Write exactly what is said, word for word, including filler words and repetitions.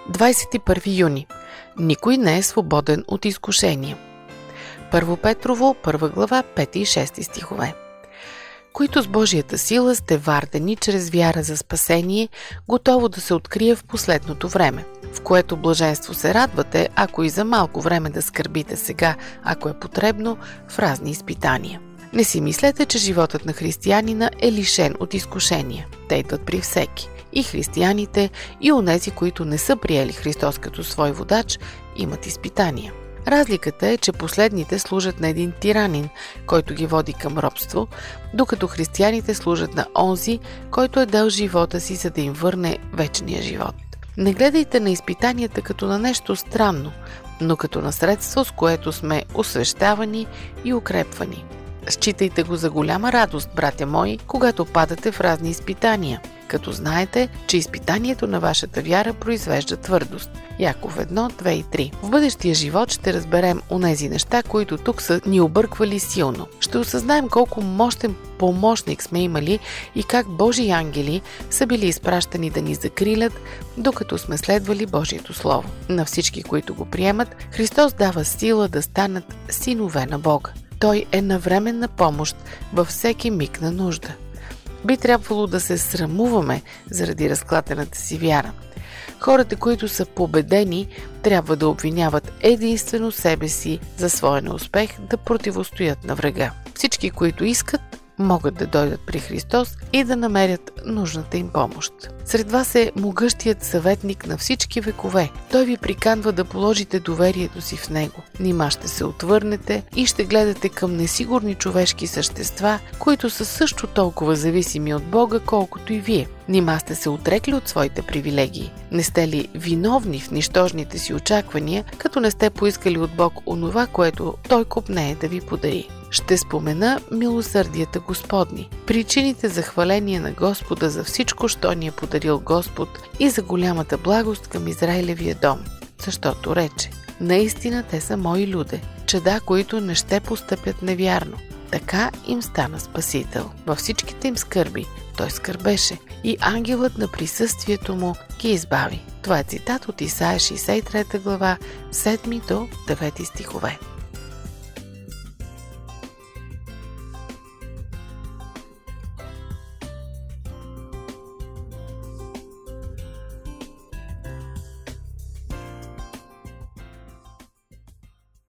двадесет и първи юни. Никой не е свободен от изкушения. Първо Петрово, първа глава, пети и шести стихове. Които с Божията сила сте вардени чрез вяра за спасение, готово да се открие в последното време, в което блаженство се радвате, ако и за малко време да скърбите сега, ако е потребно, в разни изпитания. Не си мислете, че животът на християнина е лишен от изкушения. Те идват при всеки. И християните, и онези, които не са приели Христос като свой водач, имат изпитания. Разликата е, че последните служат на един тиранин, който ги води към робство, докато християните служат на онзи, който е дал живота си, за да им върне вечния живот. Не гледайте на изпитанията като на нещо странно, но като на средство, с което сме освещавани и укрепвани. Считайте го за голяма радост, братя мои, когато падате в разни изпитания, като знаете, че изпитанието на вашата вяра произвежда твърдост. Яков едно, две и три. В бъдещия живот ще разберем онези неща, които тук са ни обърквали силно. Ще осъзнаем колко мощен помощник сме имали и как Божии ангели са били изпращани да ни закрилят, докато сме следвали Божието Слово. На всички, които го приемат, Христос дава сила да станат синове на Бога. Той е навременна помощ във всеки миг на нужда. Би трябвало да се срамуваме заради разклатената си вяра. Хората, които са победени, трябва да обвиняват единствено себе си за своя неуспех да противостоят на врага. Всички, които искат, могат да дойдат при Христос и да намерят нужната им помощ. Сред вас е могъщият съветник на всички векове. Той ви приканва да положите доверието си в Него. Нима ще се отвърнете и ще гледате към несигурни човешки същества, които са също толкова зависими от Бога, колкото и вие. Нима сте се отрекли от своите привилегии. Не сте ли виновни в нищожните си очаквания, като не сте поискали от Бог онова, което Той копнее да ви подари? Ще спомена милосърдията Господни, причините за хваление на Господа за всичко, що ни е подарил Господ и за голямата благост към Израилевия дом. Защото рече: наистина те са мои люде, чада, които не ще постъпят невярно. Така им стана Спасител. Във всичките им скърби той скърбеше и ангелът на присъствието му ги избави. Това е цитат от Исаия шейсет и трета глава, седми до девети стихове.